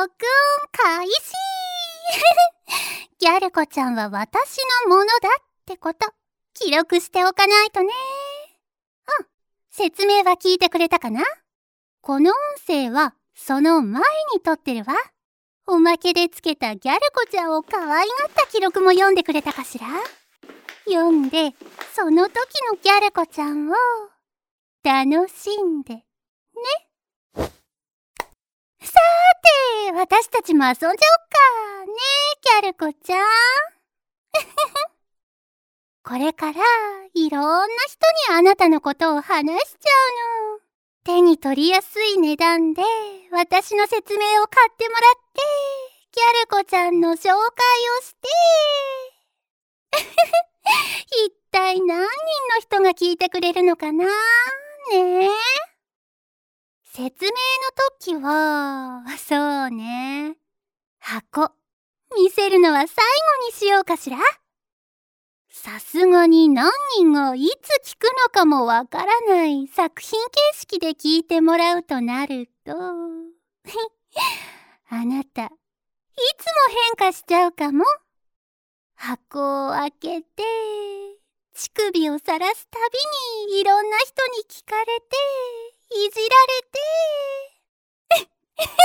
開始ギャル子ちゃんは私のものだってこと記録しておかないとね。説明は聞いてくれたかな？この音声はその前に撮ってるわ。おまけでつけたギャル子ちゃんを可愛がった記録も読んでくれたかしら？読んでその時のギャル子ちゃんを楽しんでね。さーて、私たちも遊んじゃおっかね、ギャル子ちゃんこれからいろんな人にあなたのことを話しちゃうの。手に取りやすい値段で私の説明を買ってもらってギャル子ちゃんの紹介をして一体何人の人が聞いてくれるのかなねえ。説明の時はそうね、箱見せるのは最後にしようかしら。さすがに何人がいつ聞くのかもわからない作品形式で聞いてもらうとなるとあなたいつも変化しちゃうかも。箱を開けて乳首をさらすたびにいろんな人に聞かれていじられて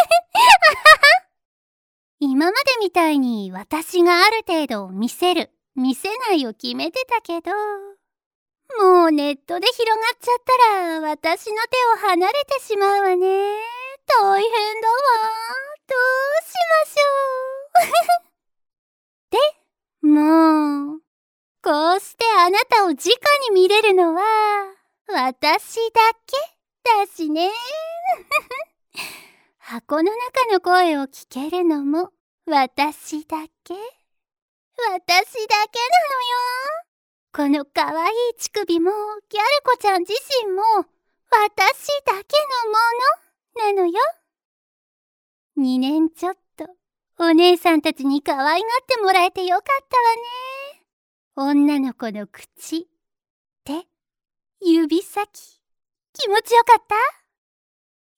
今までみたいに私がある程度見せる見せないを決めてたけど、もうネットで広がっちゃったら私の手を離れてしまうわね。大変だわ。どうしましょうでもこうしてあなたを直に見れるのは私だけだしね箱の中の声を聞けるのも私だけ。私だけなのよ。このかわいい乳首もギャル子ちゃん自身も私だけのものなのよ。2年ちょっとお姉さんたちに可愛がってもらえてよかったわね。女の子の口、手、指先、気持ちよかった？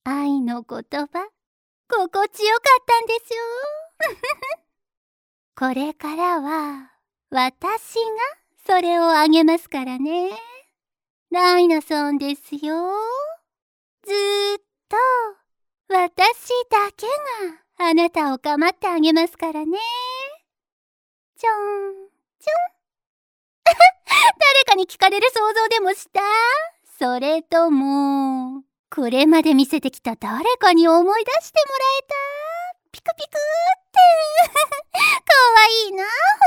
愛の言葉、心地よかったんでしょこれからは私がそれをあげますからね。ライナさんですよ。ずーっと私だけがあなたを構ってあげますからね。ちょんちょん誰かに聞かれる想像でもした？それともこれまで見せてきた誰かに思い出してもらえた？ピクピクってかわいいな、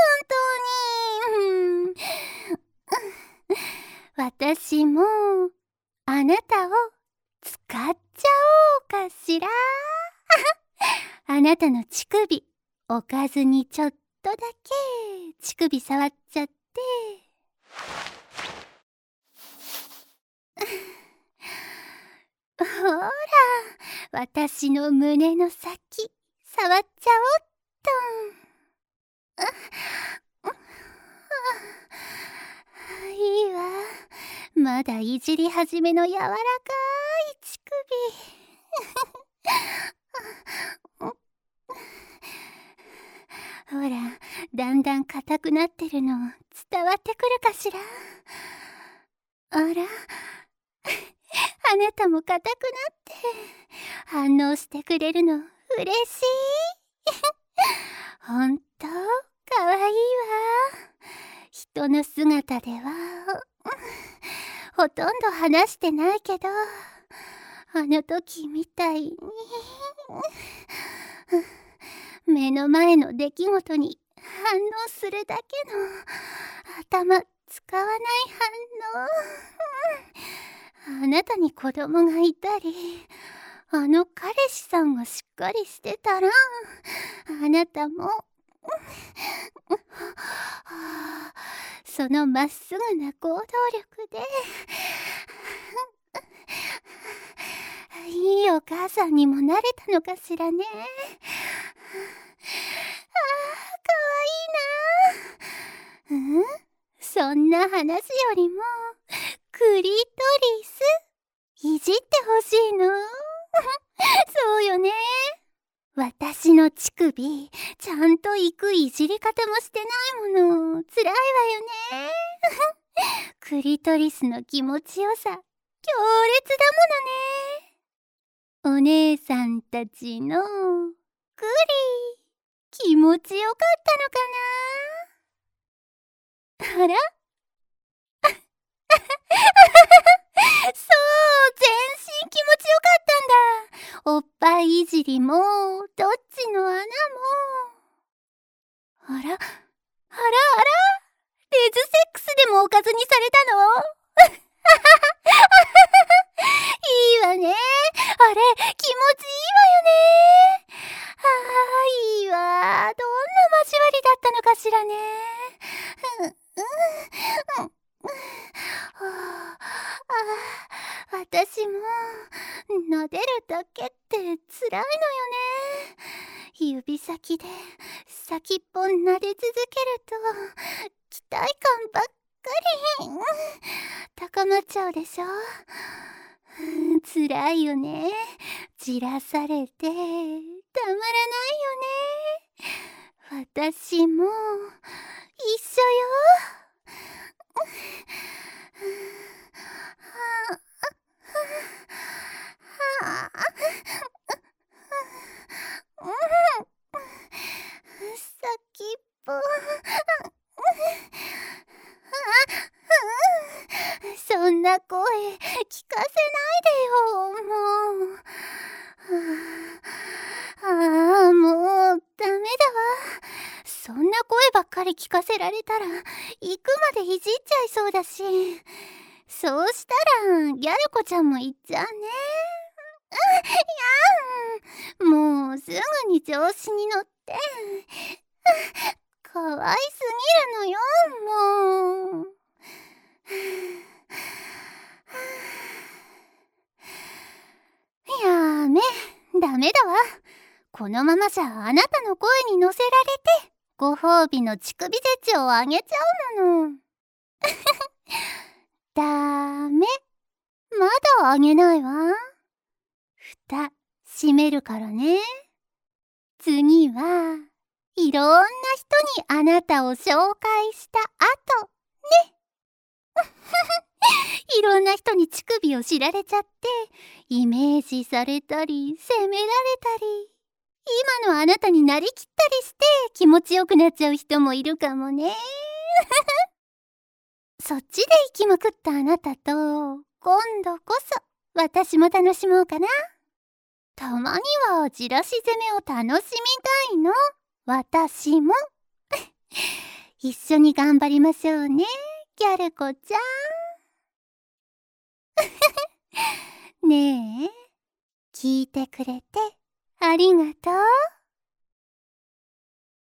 本当に。私もあなたを使っちゃおうかしら。あなたの乳首おかずにちょっとだけ乳首触っちゃってほら、私の胸の先触っちゃおっと。いいわ。まだいじり始めの柔らかい乳首ほら、だんだん硬くなってるの伝わってくるかしら。あらあなたも硬くなって反応してくれるの嬉しいほんとかわいいわ。人の姿ではほとんど話してないけどあの時みたいに目の前の出来事に反応するだけの頭使わない反応あなたに子供がいたりあの彼氏さんがしっかりしてたらあなたもそのまっすぐな行動力でいいお母さんにもなれたのかしらね。かわいいな。そんな話よりもクリトリスいじってほしいのそうよね。 私の乳首、ちゃんといくいじり方もしてないもの。つらいわよね。クリトリスの気持ちよさ、強烈だものね。お姉さんたちの、クリ、気持ちよかったのかな。あらそう、全身気持ちよかったんだ。おっぱいいじりも、どっちの穴も。あら、あらあら、レズセックスでもおかずにされたの？いいわね。あれ、気持ちいいわよね。ああ、いいわ。どんな交わりだったのかしらね。私も撫でるだけって辛いのよね。指先で先っぽ撫で続けると期待感ばっかり高まっちゃうでしょ。辛いよね。じらされてたまらないよね。私も一緒よ。先っぽそんな声聞かせないでよ、もう。もうダメだわ。そんな声ばっかり聞かせられたら行くまでいじっちゃいそうだし、そうしたらギャル子ちゃんも行っちゃうね。もうすぐに調子に乗ってかわいすぎるのよ、もう。ダメだわ。このままじゃあなたの声に乗せられてご褒美の乳首絶をあげちゃうもの。ダメ。まだあげないわ。蓋閉めるからね。次はいろんな人にあなたを紹介した後ね。いろんな人に乳首を知られちゃってイメージされたり責められたり、今のあなたになりきったりして気持ちよくなっちゃう人もいるかもね。そっちで生きまくったあなたと今度こそ私も楽しもうかな。たまにはじらし攻めを楽しみたいの。私も一緒に頑張りましょうね、ギャル子ちゃん。ねえ、聞いてくれてありがとう。